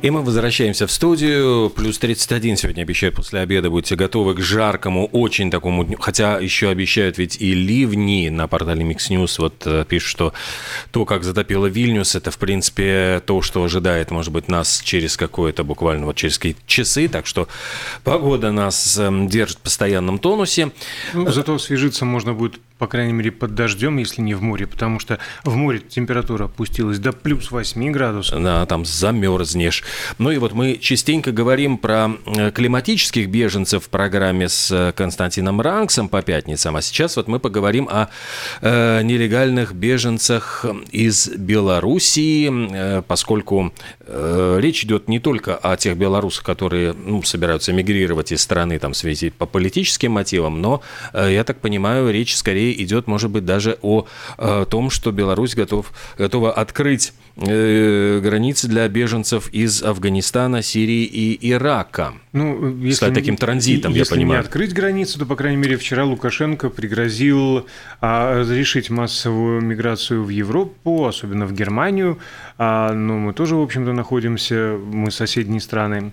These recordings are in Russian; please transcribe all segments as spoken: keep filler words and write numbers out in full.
И мы возвращаемся в студию. Плюс тридцать один сегодня обещают после обеда. Будьте готовы к жаркому, очень такому дню. Хотя еще обещают ведь и ливни. На портале Mix News вот пишут, что то, как затопило Вильнюс, это, в принципе, то, что ожидает, может быть, нас через какое-то, буквально вот через какие-то часы. Так что погода нас держит в постоянном тонусе. Ну, зато освежиться можно будет, по крайней мере, под дождем, если не в море, потому что в море температура опустилась до плюс восемь градусов. Да, там замерзнешь. Ну и вот мы частенько говорим про климатических беженцев в программе с Константином Ранксом по пятницам, а сейчас вот мы поговорим о э, нелегальных беженцах из Белоруссии, э, поскольку э, речь идет не только о тех белорусах, которые ну, собираются мигрировать из страны там, в связи по политическим мотивам, но, э, я так понимаю, речь скорее идет, может быть, даже о, о том, что Беларусь готов, готова открыть э, границы для беженцев из Афганистана, Сирии и Ирака. Ну, если стать таким транзитом, я если понимаю. Если не открыть границу, то, по крайней мере, вчера Лукашенко пригрозил а, разрешить массовую миграцию в Европу, особенно в Германию. А, но мы тоже, в общем-то, находимся, мы соседние страны.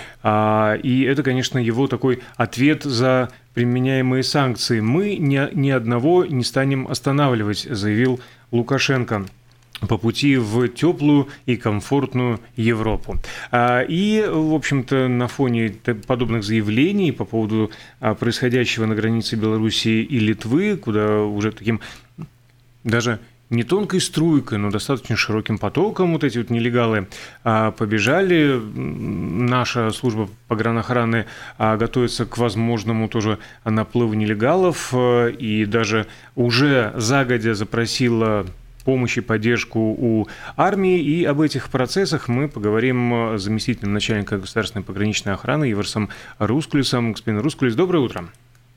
А, и это, конечно, его такой ответ за применяемые санкции. Мы ни, ни одного не станем останавливать, заявил Лукашенко, по пути в теплую и комфортную Европу. И, в общем-то, на фоне подобных заявлений по поводу происходящего на границе Белоруссии и Литвы, куда уже таким даже не тонкой струйкой, но достаточно широким потоком вот эти вот нелегалы побежали. Наша служба погранохраны готовится к возможному тоже наплыву нелегалов и даже уже загодя запросила помощь и поддержку у армии. И об этих процессах мы поговорим с заместителем начальника государственной пограничной охраны Иверсом Русклюсом. Господин Русклюс, доброе утро.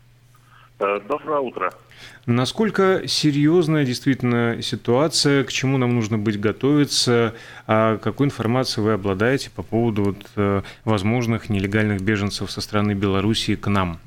Доброе утро. Насколько серьезная действительно ситуация, к чему нам нужно быть готовиться, а какой информацией вы обладаете по поводу вот, возможных нелегальных беженцев со стороны Белоруссии к нам?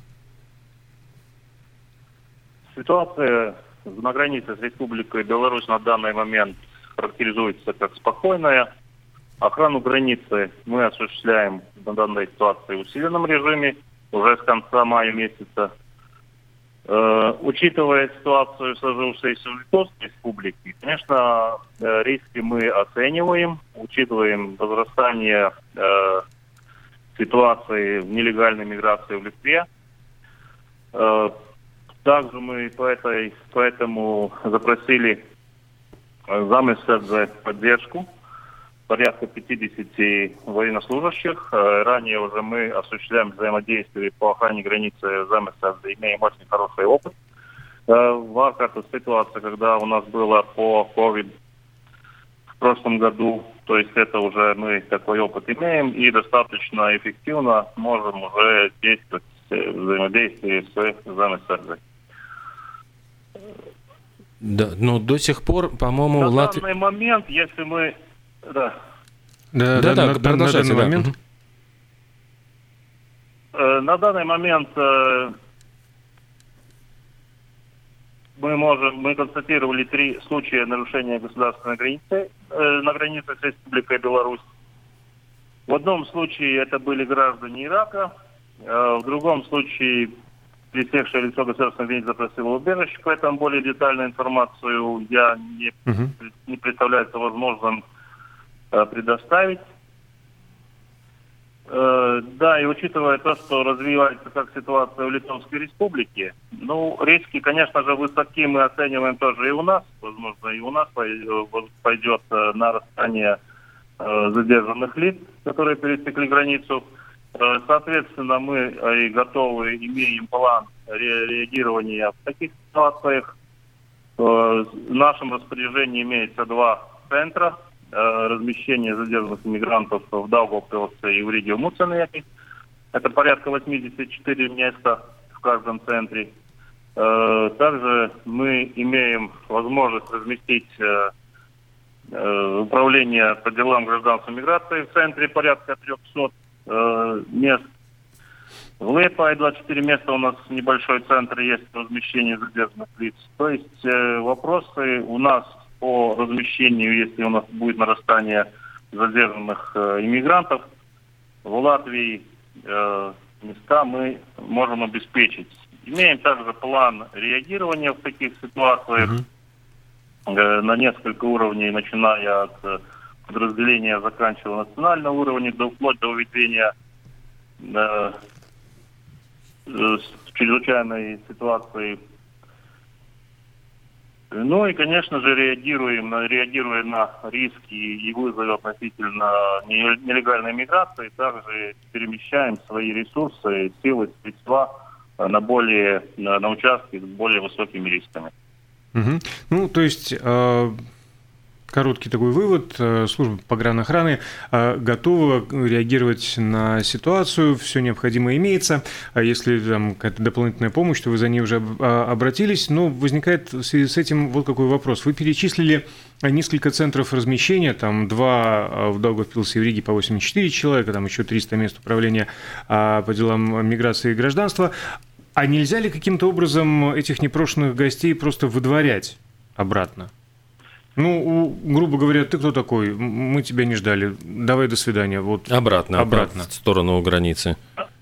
Ситуация на границе с Республикой Беларусь на данный момент характеризуется как спокойная. Охрану границы мы осуществляем на данной ситуации в усиленном режиме уже с конца мая месяца. Э, учитывая ситуацию, сложившуюся в Литовской Республике, конечно, э, риски мы оцениваем, учитываем возрастание э, ситуации в нелегальной миграции в Литве. Э, Также мы по этой, поэтому запросили замминистерства поддержку, порядка пятьдесят военнослужащих. Ранее уже мы осуществляем взаимодействие по охране границы замминистерства, имеем очень хороший опыт. В этой ситуации, когда у нас было по ковид в прошлом году, то есть это уже мы такой опыт имеем и достаточно эффективно можем уже действовать в взаимодействии с замминистерством. Да, но до сих пор, по-моему, на Латвия... данный момент, если мы... Да, да, да, да, да, на, продолжайте, на данный да. момент... Э, на данный момент э, мы можем, мы констатировали три случая нарушения государственной границы, э, на границе с Республикой Беларусь. В одном случае это были граждане Ирака, э, в другом случае пресекшее лицо государственной границы запросило убежище, поэтому более детальную информацию я не, uh-huh. не представляется возможным э, предоставить. Э, да, и учитывая то, что развивается как ситуация в Литовской Республике, ну, риски, конечно же, высоки мы оцениваем тоже и у нас. Возможно, и у нас пойдет нарастание э, задержанных лиц, которые пересекли границу. Соответственно, мы и готовы, имеем план ре- реагирования в таких ситуациях. В нашем распоряжении имеется два центра размещения задержанных иммигрантов в Даугавпилсе и в Риге в Муценеке. Это порядка восемьдесят четыре места в каждом центре. Также мы имеем возможность разместить управление по делам гражданской миграции в центре порядка триста мест. В Лепае двадцать четыре места у нас небольшой центр есть размещения задержанных лиц. То есть э, вопросы у нас по размещению, если у нас будет нарастание задержанных иммигрантов в Латвии места мы можем обеспечить. Имеем также план реагирования в таких ситуациях mm-hmm. на несколько уровней, начиная от подразделения, заканчивая национального уровня, до, вплоть до введения э, э, чрезвычайной ситуации. Ну и, конечно же, реагируем на, реагируя на риски и вызовы относительно нелегальной миграции, также перемещаем свои ресурсы, силы, средства на более на, на участки с более высокими рисками. Угу. Ну, то есть э, короткий такой вывод: служба погранохраны э, готова реагировать на ситуацию, все необходимое имеется. А если там какая-то дополнительная помощь, то вы за ней уже об, обратились. Но возникает в связи с этим вот какой вопрос: вы перечислили несколько центров размещения, там два в Даугавпилсе и в Риге по восемьдесят четыре человека, там еще триста мест управления по делам миграции и гражданства. А нельзя ли каким-то образом этих непрошенных гостей просто выдворять обратно? Ну, грубо говоря, ты кто такой? Мы тебя не ждали. Давай, до свидания. Вот обратно, обратно. В сторону границы.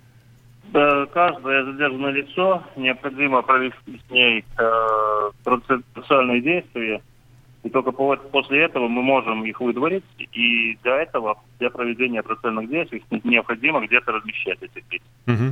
Каждое задержанное лицо необходимо провести с ней э, процессуальные действия. И только после этого мы можем их выдворить. И для этого, для проведения процессуальных действий, необходимо где-то размещать этих лиц. Угу.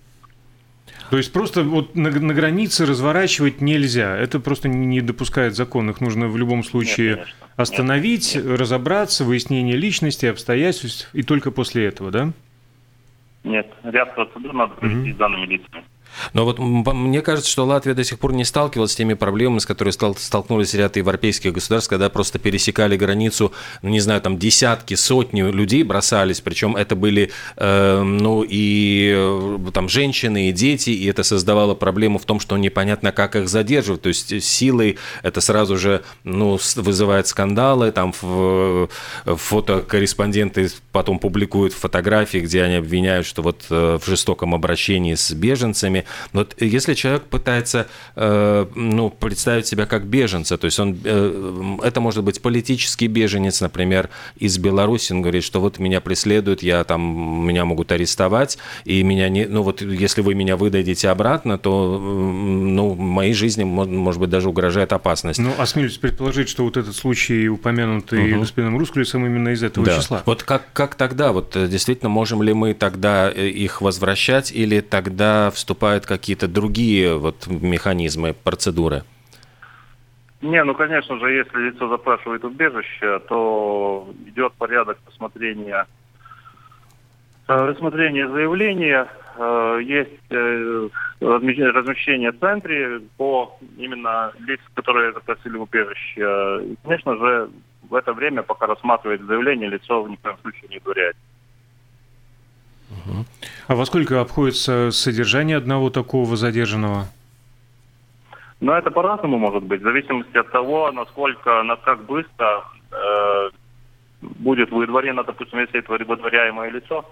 То есть просто вот на, на границе разворачивать нельзя. Это просто не допускает закон. Их нужно в любом случае Нет, остановить, Нет. разобраться, выяснение личности, обстоятельств, и только после этого, да? Нет, ряд процедур надо провести mm-hmm. с данными лицами. Но вот мне кажется, что Латвия до сих пор не сталкивалась с теми проблемами, с которыми столкнулись ряд европейских государств, когда просто пересекали границу, ну, не знаю, там десятки, сотни людей бросались, причем это были, э, ну, и э, там женщины, и дети, и это создавало проблему в том, что непонятно, как их задерживать, то есть силой это сразу же, ну, вызывает скандалы, там в, фотокорреспонденты потом публикуют фотографии, где они обвиняют, что вот э, в жестоком обращении с беженцами. Вот если человек пытается э, ну, представить себя как беженца, то есть он, э, это может быть политический беженец, например, из Беларуси, он говорит, что вот меня преследуют, я там, меня могут арестовать, и меня не, ну вот если вы меня выдадите обратно, то ну, моей жизни, может быть, даже угрожает опасность. Ну, осмелюсь предположить, что вот этот случай, упомянутый угу. господином Рускулесом, именно из этого да. числа. Вот как, как тогда, вот действительно, можем ли мы тогда их возвращать, или тогда вступают какие-то другие вот механизмы, процедуры? Не, ну, конечно же, если лицо запрашивает убежище, то идет порядок рассмотрения, рассмотрения заявления, есть размещение в центре по именно лицам, которые запросили убежище. И, конечно же, в это время, пока рассматривает заявление, лицо ни в коем случае не дуряет. А во сколько обходится содержание одного такого задержанного? Ну, это по-разному может быть, в зависимости от того, насколько, на как быстро э, будет выдворено, допустим, если это выдворяемое лицо.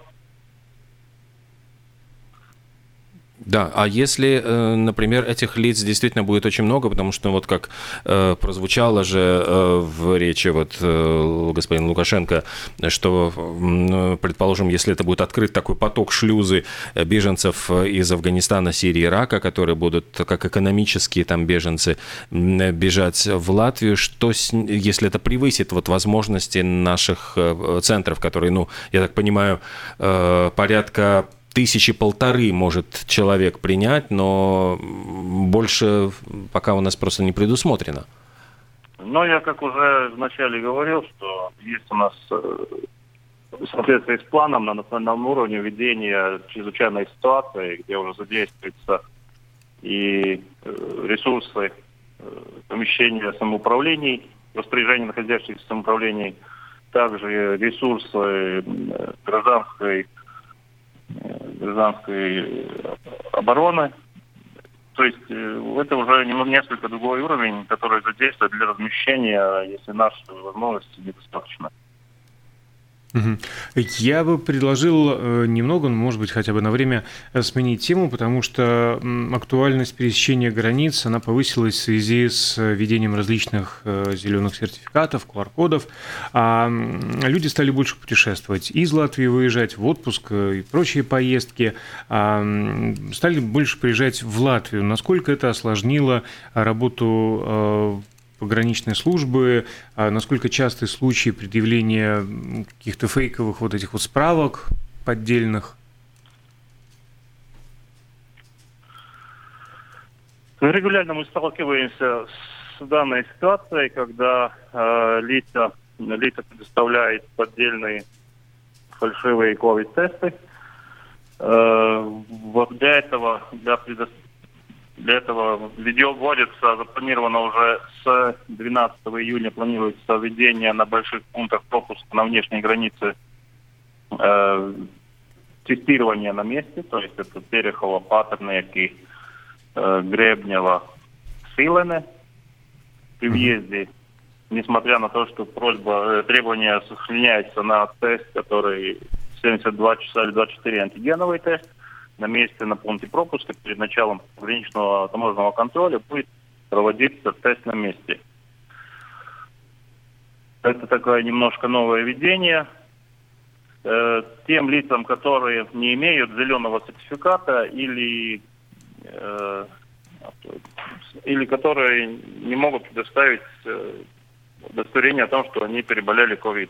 Да, а если, например, этих лиц действительно будет очень много, потому что вот как э, прозвучало же э, в речи вот э, господина Лукашенко, что, э, предположим, если это будет открыт такой поток шлюзы беженцев из Афганистана, Сирии, Ирака, которые будут как экономические там беженцы бежать в Латвию, что, если это превысит вот возможности наших центров, которые, ну, я так понимаю, э, порядка тысячи полторы может человек принять, но больше пока у нас просто не предусмотрено. Ну, я как уже вначале говорил, что есть у нас в соответствии с планом на национальном уровне введение чрезвычайной ситуации, где уже задействуются и ресурсы помещения самоуправлений, распоряжения находящихся в самоуправлении, также ресурсы гражданской гражданской обороны. То есть это уже несколько другой уровень, который задействует для размещения, если наши возможности недостаточно. Я бы предложил немного, может быть, хотя бы на время сменить тему, потому что актуальность пересечения границ, она повысилась в связи с введением различных зеленых сертификатов, ку ар кодов, а люди стали больше путешествовать, из Латвии выезжать в отпуск и прочие поездки, стали больше приезжать в Латвию. Насколько это осложнило работу пограничной службы, насколько частые случаи предъявления каких-то фейковых вот этих вот справок поддельных? Регулярно мы сталкиваемся с данной ситуацией, когда э, лица, лица предоставляют поддельные фальшивые ковид-тесты. Э, вот для этого, для предоставления Для этого видео вводится, запланировано уже с двенадцатого июня, планируется введение на больших пунктах пропуска на внешней границе э, тестирования на месте, то есть это Терехова, Патернеки, э, Гребнева, Силене. При въезде, несмотря на то, что просьба, э, требование сохраняется на тест, который семьдесят два часа или двадцать четыре антигеновый тест, на месте, на пункте пропуска перед началом граничного таможенного контроля будет проводиться тест на месте. Это такое немножко новое введение. Э, тем лицам, которые не имеют зеленого сертификата или, э, или которые не могут предоставить э, удостоверение о том, что они переболели ковид.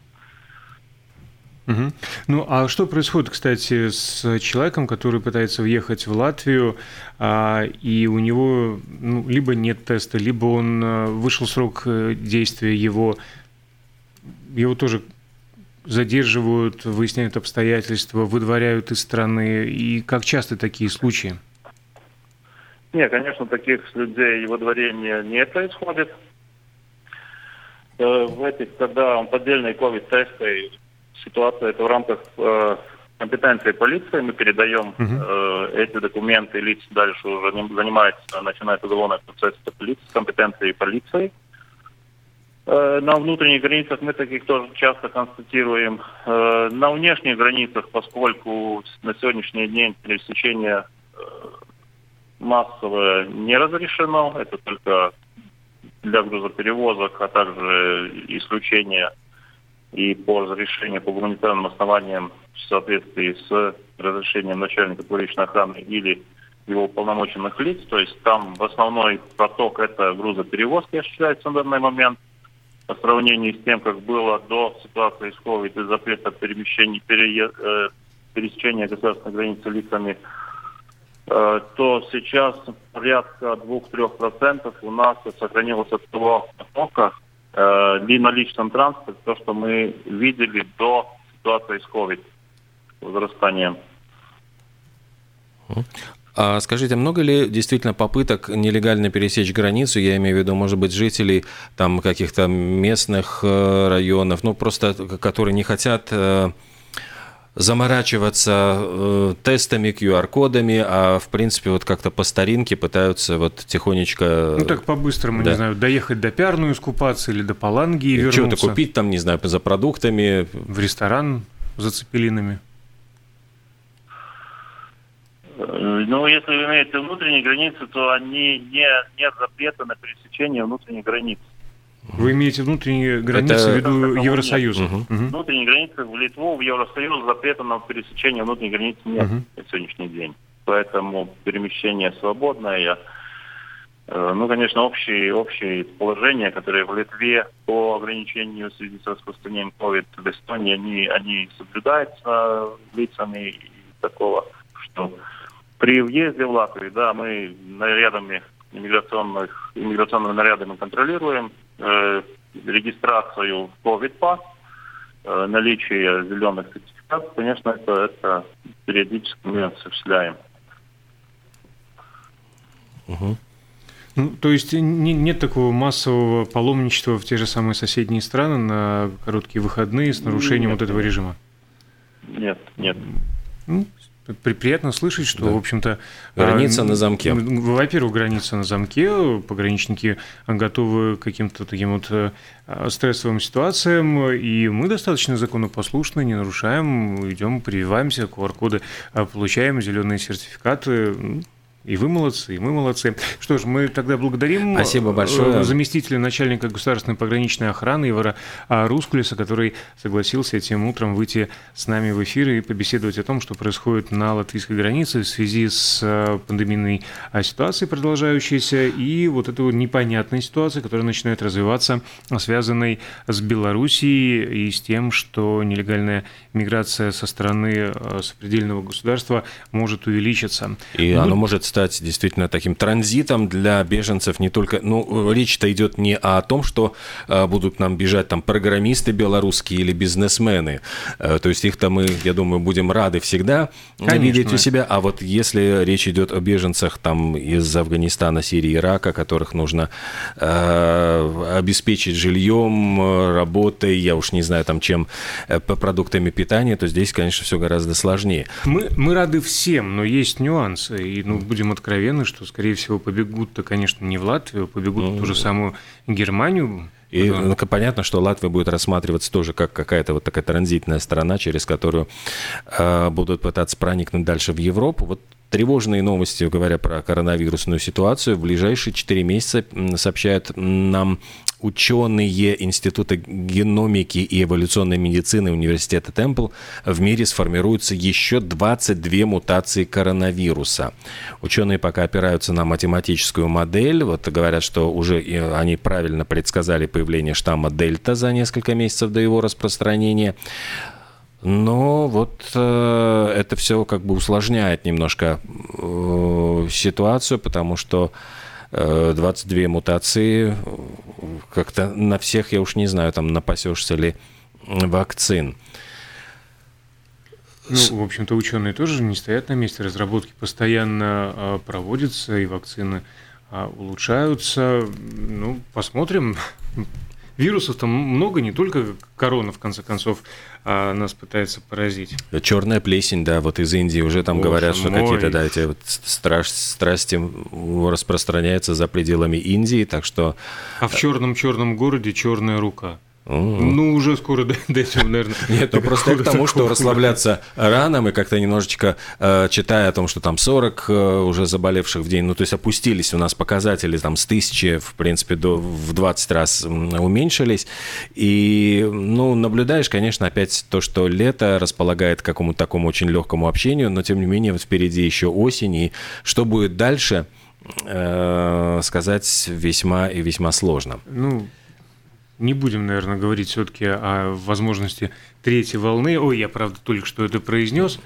Угу. Ну, а что происходит, кстати, с человеком, который пытается въехать в Латвию, а, и у него ну, либо нет теста, либо он а, вышел срок действия его, его тоже задерживают, выясняют обстоятельства, выдворяют из страны, и как часто такие случаи? Нет, конечно, таких людей выдворения не происходит. В этих, когда поддельные ковид-тесты, ситуация это в рамках э, компетенции полиции. Мы передаем э, эти документы, лица дальше уже занимается, начинает уголовный процесс, это полиция, с компетенцией полиции. Э, на внутренних границах мы таких тоже часто констатируем. Э, на внешних границах, поскольку на сегодняшний день пересечение э, массовое не разрешено, это только для грузоперевозок, а также исключение и по разрешению по гуманитарным основаниям в соответствии с разрешением начальника публичной охраны или его уполномоченных лиц. То есть там в основной поток это грузоперевозки осуществляется на данный момент. По сравнению с тем, как было до ситуации с ковид и запрета перемещения, пере, э, пересечения государственной границы лицами, э, то сейчас порядка двух-трех процентов у нас сохранилось от того потока, и на личном транспорте, то, что мы видели до ситуации с ковид, возрастанием. А скажите, много ли действительно попыток нелегально пересечь границу, я имею в виду, может быть, жителей там каких-то местных районов, ну, просто которые не хотят заморачиваться э, тестами, ку ар кодами, а в принципе вот как-то по старинке пытаются вот тихонечко... Ну так по-быстрому, да. Не знаю, доехать до Пярну искупаться или до Паланги и вернуться. Что-то купить там, не знаю, за продуктами. В ресторан за цепелинами. Ну, если вы имеете внутренние границы, то они не, нет запрета на пересечение внутренних границ. Вы имеете внутренние границы это... в виду Евросоюза? Угу. Угу. Внутренние границы в Литву, в Евросоюз запрета на пересечение внутренних границ нет угу. на сегодняшний день. Поэтому перемещение свободное. Ну, конечно, общие, общие положения, которые в Литве по ограничению в связи с распространением ковид в Эстонии, они, они соблюдаются лицами и такого, что при въезде в Латвию, да, мы нарядами иммиграционных, иммиграционными нарядами контролируем э, регистрацию ковид-пас, э, наличие зеленых сертификатов, конечно, это, это периодически мы осуществляем. Угу. Ну, то есть не, нет такого массового паломничества в те же самые соседние страны на короткие выходные с нарушением нет, вот этого режима? Нет, нет. Ну, приятно слышать, что, да. в общем-то... Граница на замке. Во-первых, граница на замке, пограничники готовы к каким-то таким вот стрессовым ситуациям, и мы достаточно законопослушны, не нарушаем, идем, прививаемся, ку ар коды получаем, зеленые сертификаты. И вы молодцы, и мы молодцы. Что ж, мы тогда благодарим Спасибо большое. заместителя начальника государственной пограничной охраны Ивара Рускулиса, который согласился этим утром выйти с нами в эфир и побеседовать о том, что происходит на латвийской границе в связи с пандемийной ситуацией, продолжающейся, и вот этой вот непонятной ситуацией, которая начинает развиваться, связанной с Белоруссией и с тем, что нелегальная миграция со стороны сопредельного государства может увеличиться. И ну, оно может стать действительно таким транзитом для беженцев не только... Ну, речь-то идет не о том, что э, будут нам бежать там программисты белорусские или бизнесмены. Э, то есть их-то мы, я думаю, будем рады всегда Конечно. видеть у себя. А вот если речь идет о беженцах там из Афганистана, Сирии, Ирака, которых нужно э, обеспечить жильем, работой, я уж не знаю там чем, э, по продуктами питания, то здесь, конечно, все гораздо сложнее. Мы, мы рады всем, но есть нюансы. И, ну, будем откровенны, что, скорее всего, побегут-то, конечно, не в Латвию, побегут mm-hmm. в ту же самую Германию. И ну, понятно, что Латвия будет рассматриваться тоже как какая-то вот такая транзитная страна, через которую э, будут пытаться проникнуть дальше в Европу. Вот тревожные новости, говоря про коронавирусную ситуацию, в ближайшие четыре месяца, сообщают нам ученые Института геномики и эволюционной медицины Университета Темпл, в мире сформируются еще двадцать две мутации коронавируса. Ученые пока опираются на математическую модель. Вот говорят, что уже они правильно предсказали появление штамма Дельта за несколько месяцев до его распространения. Но вот э, это все как бы усложняет немножко э, ситуацию, потому что э, двадцать две мутации, как-то на всех, я уж не знаю, там напасешься ли вакцин. Ну, в общем-то, ученые тоже не стоят на месте, разработки постоянно э, проводятся, и вакцины э, улучшаются. Ну, посмотрим. Вирусов там много, не только корона, в конце концов, а нас пытается поразить. Черная плесень, да, вот из Индии уже там Боже говорят, что мой. какие-то, да, эти вот страш, страсти распространяются за пределами Индии, так что... А в черном-черном городе черная рука. Mm. Ну, уже скоро дойдем, наверное. Нет, ну просто к тому, что расслабляться рано, мы как-то немножечко, э, читая о том, что там сорок э, уже заболевших в день, ну, то есть опустились у нас показатели там с тысячи, в принципе, до, в двадцать раз уменьшились. И, ну, наблюдаешь, конечно, опять то, что лето располагает к какому-то такому очень легкому общению, но, тем не менее, вот впереди еще осень, и что будет дальше, э, сказать весьма и весьма сложно. Ну... Не будем, наверное, говорить все-таки о возможности третьей волны. Ой, я, правда, только что это произнес.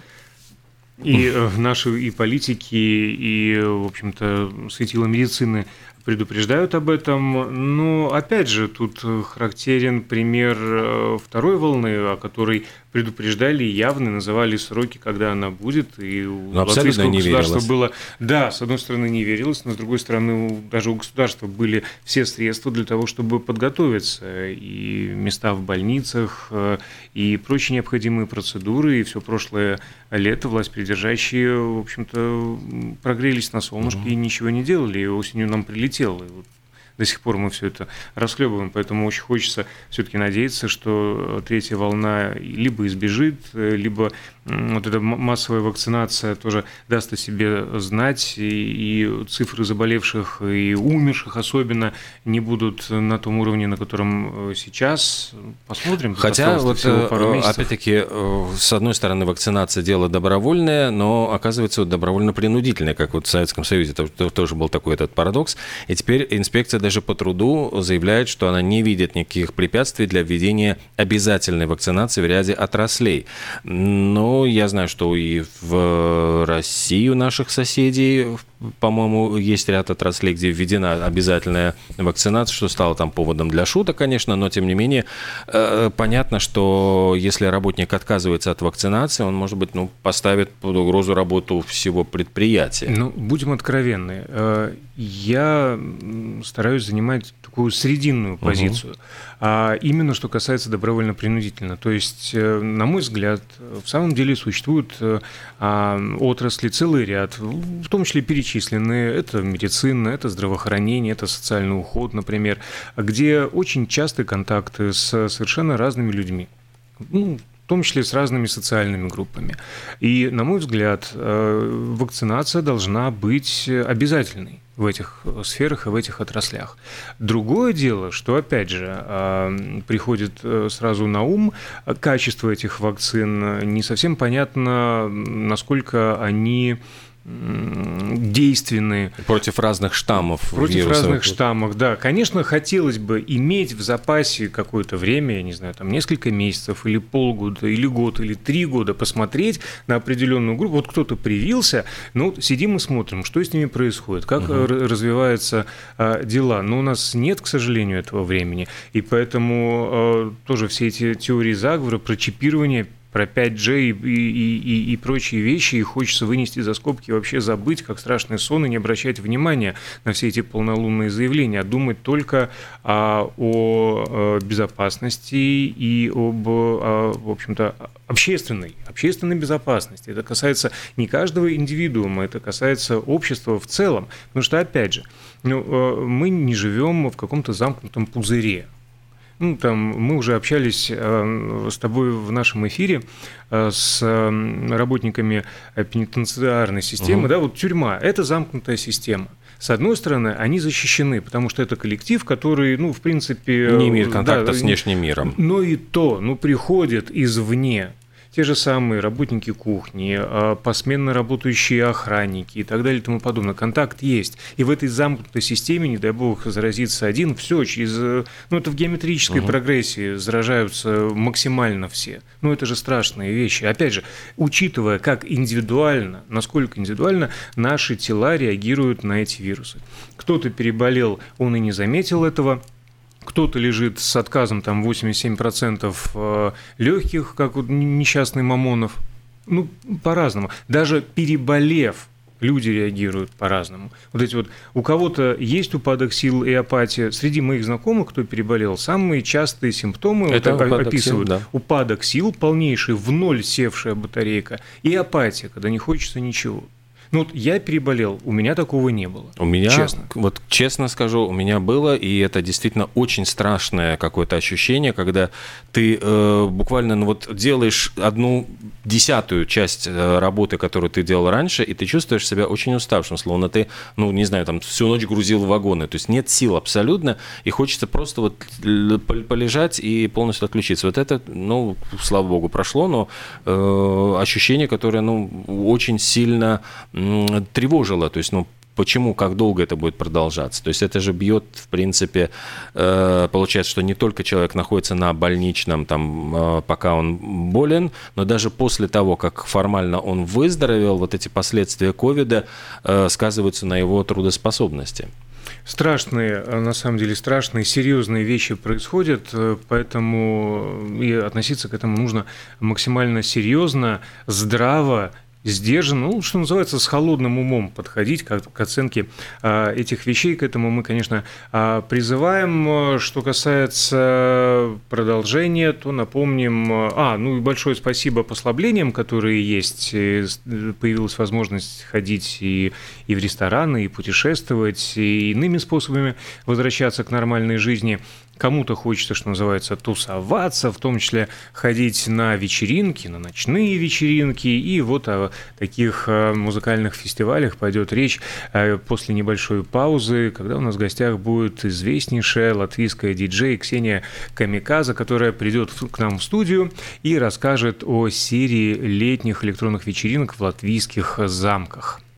И наши и политики, и, в общем-то, светила медицины предупреждают об этом. Но, опять же, тут характерен пример второй волны, о которой предупреждали и явно называли сроки, когда она будет. И у но латвийского не государства верилось. было... Да, с одной стороны, не верилось, но с другой стороны, даже у государства были все средства для того, чтобы подготовиться. И места в больницах, и прочие необходимые процедуры. И все прошлое лето власть придержащие, в общем-то, прогрелись на солнышке mm-hmm. и ничего не делали. И осенью нам прилетело. И вот до сих пор мы все это расхлебываем, поэтому очень хочется все-таки надеяться, что третья волна либо избежит, либо вот эта массовая вакцинация тоже даст о себе знать, и, и цифры заболевших и умерших особенно не будут на том уровне, на котором сейчас. Посмотрим. Хотя, вот, опять-таки, с одной стороны, вакцинация – дело добровольное, но, оказывается, вот добровольно-принудительное, как вот в Советском Союзе тоже был такой этот парадокс. И теперь инспекция даже по труду заявляет, что она не видит никаких препятствий для введения обязательной вакцинации в ряде отраслей. Но я знаю, что и в России у наших соседей, по-моему, есть ряд отраслей, где введена обязательная вакцинация, что стало там поводом для шуток, конечно, но, тем не менее, понятно, что если работник отказывается от вакцинации, он, может быть, ну, поставит под угрозу работу всего предприятия. Ну, будем откровенны. я стараюсь занимать такую срединную позицию, угу. а именно что касается добровольно-принудительно. То есть, на мой взгляд, в самом деле существуют отрасли, целый ряд, в том числе перечисленные, это медицина, это здравоохранение, это социальный уход, например, где очень частые контакты с совершенно разными людьми. Ну, в том числе с разными социальными группами. И, на мой взгляд, вакцинация должна быть обязательной в этих сферах и в этих отраслях. Другое дело, что, опять же, приходит сразу на ум, качество этих вакцин не совсем понятно, насколько они действенные. Против разных штаммов. Против вирусов. разных штаммов, да. Конечно, хотелось бы иметь в запасе какое-то время, я не знаю, там несколько месяцев, или полгода, или год, или три года посмотреть на определенную группу. Вот кто-то привился, ну, сидим и смотрим, что с ними происходит, как угу. развиваются а, дела. Но у нас нет, к сожалению, этого времени. И поэтому а, тоже все эти теории заговора про чипирование, про пять джи и, и, и, и прочие вещи, и хочется вынести за скобки и вообще забыть, как страшный сон, и не обращать внимания на все эти полнолунные заявления, а думать только а, о безопасности и об, а, в общем-то, общественной, общественной безопасности. Это касается не каждого индивидуума, это касается общества в целом. Потому что, опять же, ну, мы не живем в каком-то замкнутом пузыре. Ну, там, мы уже общались э, с тобой в нашем эфире э, с э, работниками пенитенциарной системы. Угу. Да, вот тюрьма – это замкнутая система. С одной стороны, они защищены, потому что это коллектив, который, ну, в принципе… Не имеет контакта да, с внешним миром. Но и то, ну, приходят извне. Те же самые работники кухни, посменно работающие охранники и так далее и тому подобное. Контакт есть. И в этой замкнутой системе, не дай бог, заразиться один, все, через, ну, это в геометрической угу. прогрессии заражаются максимально все. Ну, это же страшные вещи. Опять же, учитывая, как индивидуально, насколько индивидуально наши тела реагируют на эти вирусы. Кто-то переболел, он и не заметил этого. Кто-то лежит с отказом там восемьдесят семь процентов легких, как вот несчастный Мамонов. Ну, по-разному. Даже переболев, люди реагируют по-разному. Вот эти вот, у кого-то есть упадок сил и апатия. Среди моих знакомых, кто переболел, самые частые симптомы это вот, описывают. Сил, да. Упадок сил, полнейший, в ноль севшая батарейка, и апатия, когда не хочется ничего. Ну, вот я переболел, у меня такого не было. У меня, честно. Вот честно скажу, у меня было, и это действительно очень страшное какое-то ощущение, когда ты э, буквально ну, вот делаешь одну десятую часть работы, которую ты делал раньше, и ты чувствуешь себя очень уставшим, словно ты, ну, не знаю, там всю ночь грузил вагоны, то есть нет сил абсолютно, и хочется просто вот полежать и полностью отключиться. Вот это, ну, слава богу, прошло, но э, ощущение, которое, ну, очень сильно тревожило, то есть, ну, почему, как долго это будет продолжаться. То есть это же бьет, в принципе, э, получается, что не только человек находится на больничном, там, э, пока он болен, но даже после того, как формально он выздоровел, вот эти последствия ковида э, сказываются на его трудоспособности. Страшные, на самом деле, страшные, серьезные вещи происходят, поэтому и относиться к этому нужно максимально серьезно, здраво, сдержанно, ну, что называется, с холодным умом подходить к, к оценке а, этих вещей. К этому мы, конечно, а, призываем. Что касается продолжения, то напомним... А, ну и большое спасибо послаблениям, которые есть. Появилась возможность ходить и, и в рестораны, и путешествовать, и иными способами возвращаться к нормальной жизни. Кому-то хочется, что называется, тусоваться, в том числе ходить на вечеринки, на ночные вечеринки. И вот о таких музыкальных фестивалях пойдет речь после небольшой паузы, когда у нас в гостях будет известнейшая латвийская диджей Ксения Камиказа, которая придет к нам в студию и расскажет о серии летних электронных вечеринок в латвийских замках.